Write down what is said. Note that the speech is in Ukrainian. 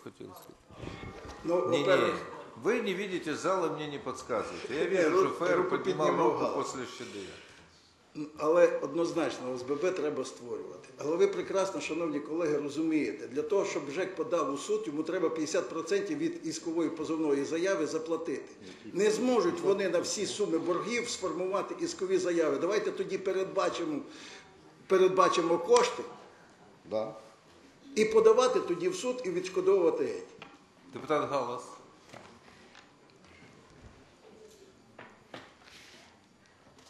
хотел сказать. Ну, Не, во-первых, вы не видите зала, мне не подсказываете. Я Не, вижу, что руку ФР поднимал піднімав руку Галас. после Щедия. але однозначно ОСББ треба створювати. Але ви прекрасно, шановні колеги, розумієте, для того, щоб ЖЕК подав у суд, йому треба 50% від іскової позовної заяви заплатити. Не зможуть вони на всі суми боргів сформувати іскові заяви. Давайте тоді передбачимо кошти Да. і подавати тоді в суд і відшкодовувати геть. Депутат Галас.